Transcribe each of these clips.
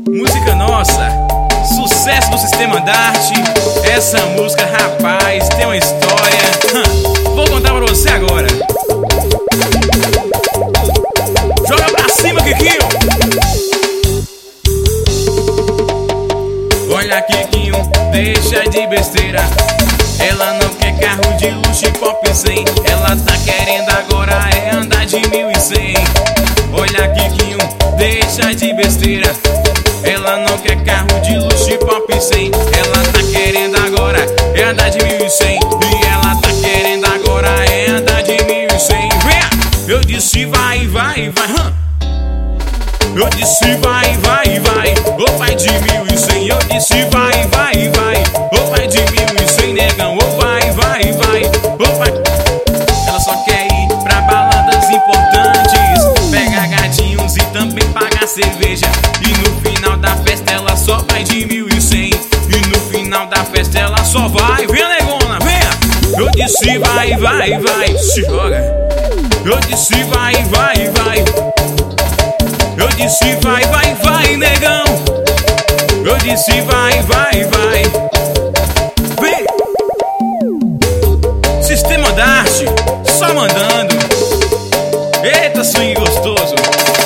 Música nossa, sucesso do Sistema Dart. Essa música, rapaz, tem uma história. Vou contar pra você agora. Joga pra cima, Kikinho. Olha, Kikinho, deixa de besteira. Ela não quer carro de luxo e pop 100. Ela tá querendo agora é andar de 1100. Olha, Kikinho, deixa de besteira. Ela não quer carro de luxo e pop 100. Ela tá querendo agora é andar de 1100. E ela tá querendo agora é andar de 1100. Venha! Eu disse vai, vai, vai. Eu disse vai, vai, vai. Ô pai de 1100. Eu disse vai, vai, vai. Ô pai de 1100, negão. Ô vai, vai, vai. Ô pai. Ela só quer ir pra baladas importantes, pegar gatinhos e também pagar cerveja. E no final da festa ela só vai de 1100. E no final da festa ela só vai. Vem, negona, venha. Eu disse vai, vai, vai. Se joga. Eu disse vai, vai, vai. Eu disse vai, vai, vai, negão. Eu disse vai, vai, vai. Vem. Sistema Dart, só mandando. Eita, swing gostoso.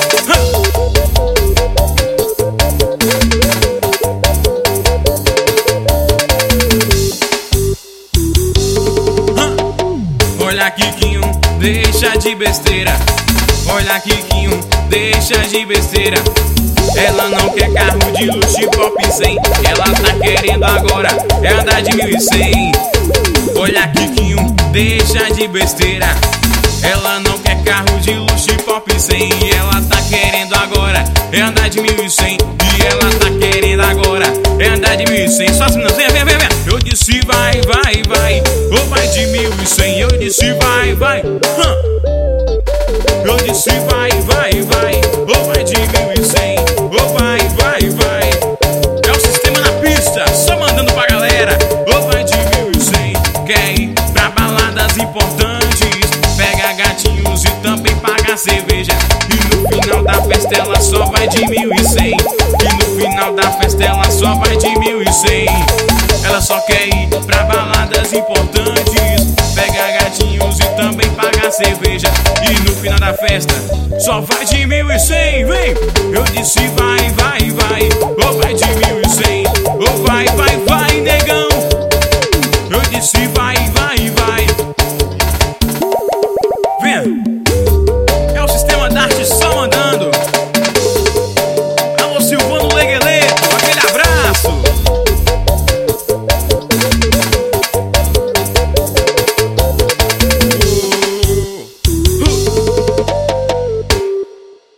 Olha, Kikinho, deixa de besteira. Olha, Kikinho, deixa de besteira. Ela não quer carro de luxo e pop 100. Ela tá querendo agora é andar de 1100. Olha, Kikinho, deixa de besteira. Ela não quer carro de luxo e pop 100. E ela tá querendo agora é andar de 1100. E ela tá querendo agora é andar de 1100. Só as meninas, vem, vem, vem, vem. Eu disse vai, vai, vai. Ô vai de 1100. Eu disse vai, vai. Eu disse vai, vai, vai. Ô vai de 1100. Ô vai, vai, vai. É o sistema na pista, só mandando pra galera. Ô vai de 1100. Quer ir pra baladas importantes, pega gatinhos e também paga cerveja. E no final da festa ela só vai de 1100. E no final da festa ela só vai de 1100. Ela só quer ir pra baladas importantes, pega gatinhos e também paga cerveja. E no final da festa só vai de 1100, vem. Eu disse vai, vai.